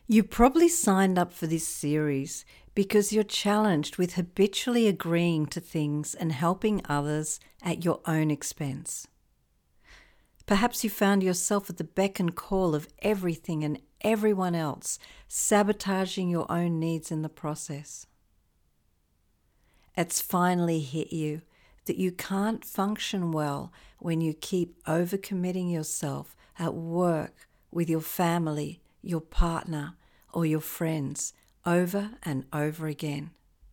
You probably signed up for this series because you're challenged with habitually agreeing to things and helping others at your own expense. Perhaps you found yourself at the beck and call of everything and everyone else, sabotaging your own needs in the process. It's finally hit you that you can't function well when you keep overcommitting yourself at work, with your family, your partner, or your friends over and over again.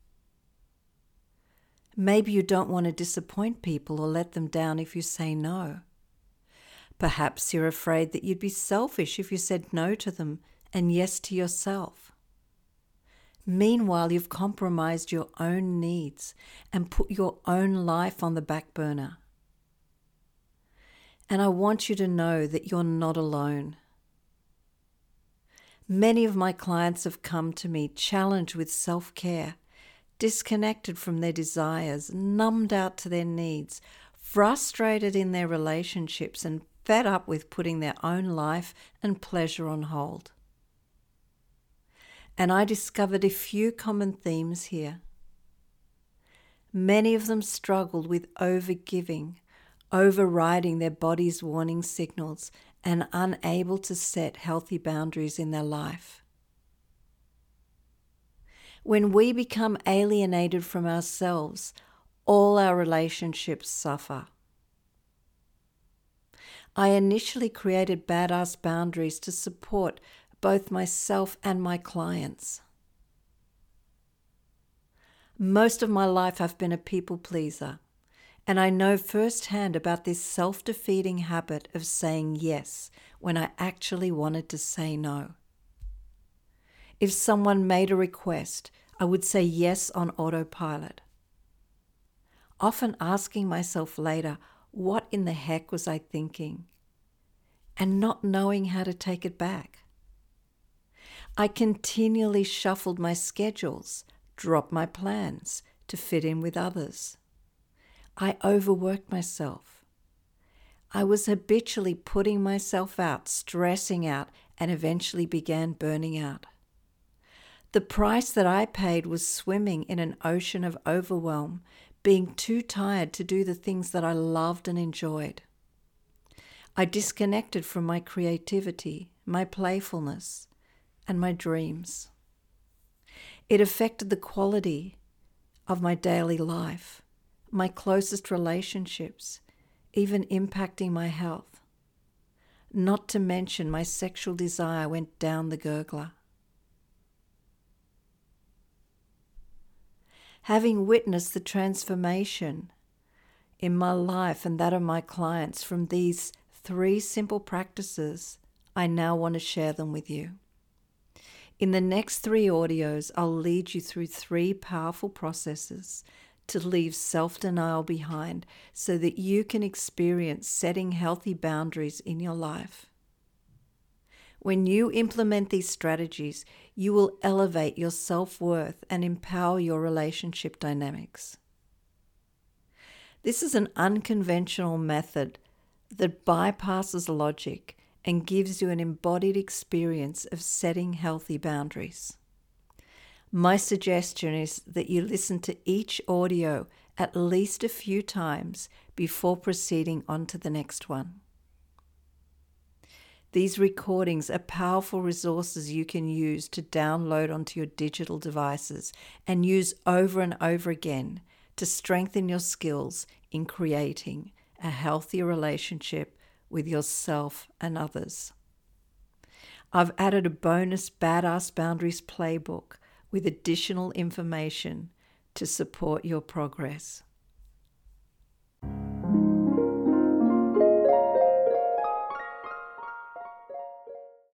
Maybe you don't want to disappoint people or let them down if you say no. Perhaps you're afraid that you'd be selfish if you said no to them and yes to yourself. Meanwhile, you've compromised your own needs and put your own life on the back burner. And I want you to know that you're not alone. Many of my clients have come to me challenged with self-care, disconnected from their desires, numbed out to their needs, frustrated in their relationships, and fed up with putting their own life and pleasure on hold. And I discovered a few common themes here. Many of them struggled with overgiving, overriding their body's warning signals, and unable to set healthy boundaries in their life. When we become alienated from ourselves, all our relationships suffer. I initially created badass boundaries to support both myself and my clients. Most of my life I've been a people pleaser, and I know firsthand about this self-defeating habit of saying yes when I actually wanted to say no. If someone made a request, I would say yes on autopilot, often asking myself later, what in the heck was I thinking? And not knowing how to take it back. I continually shuffled my schedules, dropped my plans to fit in with others. I overworked myself. I was habitually putting myself out, stressing out, and eventually began burning out. The price that I paid was swimming in an ocean of overwhelm, being too tired to do the things that I loved and enjoyed. I disconnected from my creativity, my playfulness, and my dreams. It affected the quality of my daily life, my closest relationships, even impacting my health. Not to mention my sexual desire went down the gurgler. Having witnessed the transformation in my life and that of my clients from these 3 simple practices, I now want to share them with you. In the next 3 audios, I'll lead you through 3 powerful processes to leave self-denial behind so that you can experience setting healthy boundaries in your life. When you implement these strategies, you will elevate your self-worth and empower your relationship dynamics. This is an unconventional method that bypasses logic and gives you an embodied experience of setting healthy boundaries. My suggestion is that you listen to each audio at least a few times before proceeding on to the next one. These recordings are powerful resources you can use to download onto your digital devices and use over and over again to strengthen your skills in creating a healthier relationship with yourself and others. I've added a bonus Badass Boundaries playbook with additional information to support your progress.